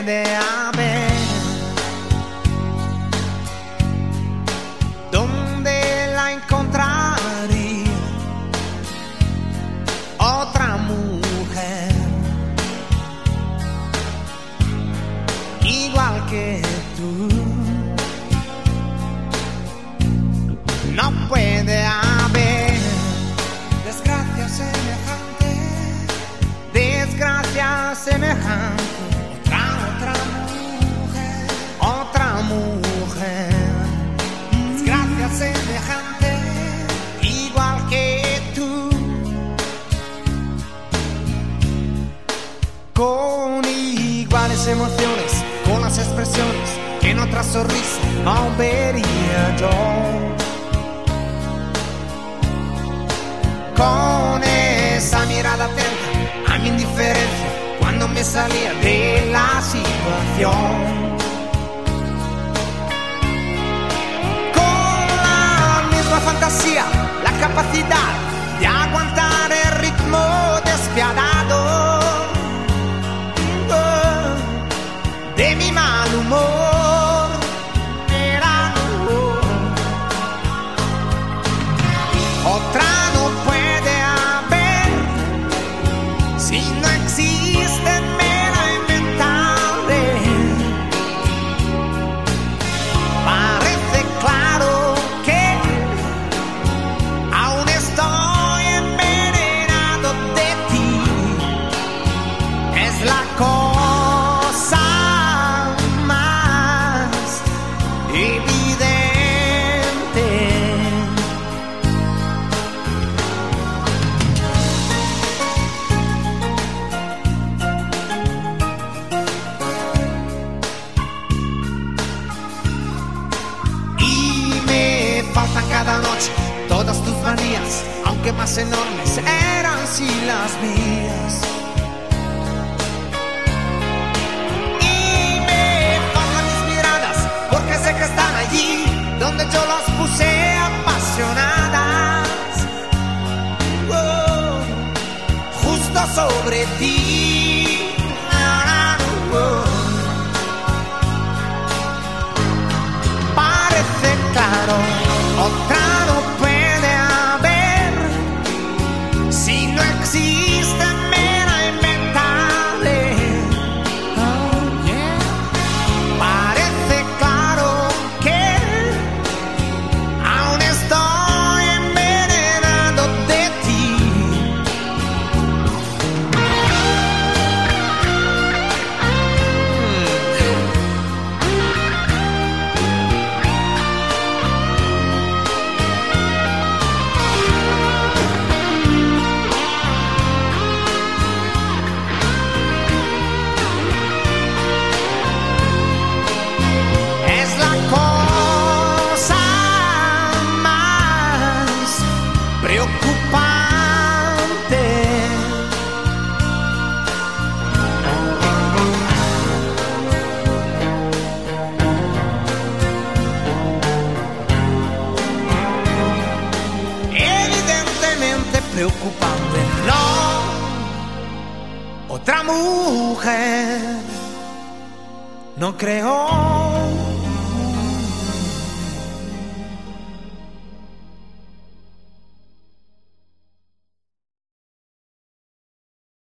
puede haber. ¿Dónde la encontraría? Otra mujer igual que tú. No puede haber desgracia semejante, desgracia semejante. Otra mujer, desgracia semejante, igual que tú. Con iguales emociones, con las expresiones que en otra sonrisa no vería yo. Con esa mirada atenta a mi indiferencia cuando me salía de la situación. Con la misma fantasía, la capacidad de aguantar el ritmo despiadado de mi mal humor. Era otra no puede haber si no existe mera inventable. Parece claro que aún estoy envenenado de ti. Es la cosa más evidente. Faltan cada noche todas tus manías, aunque más enormes eran sí las mías. Y me faltan mis miradas, porque sé que están allí donde yo las puse apasionadas. Justo sobre ti. Parece claro, otra no puede haber si no existe mera inventable. Oh, yeah. Parece claro que aún estoy envenenado de ti. Preocupante, no, otra mujer, no creo.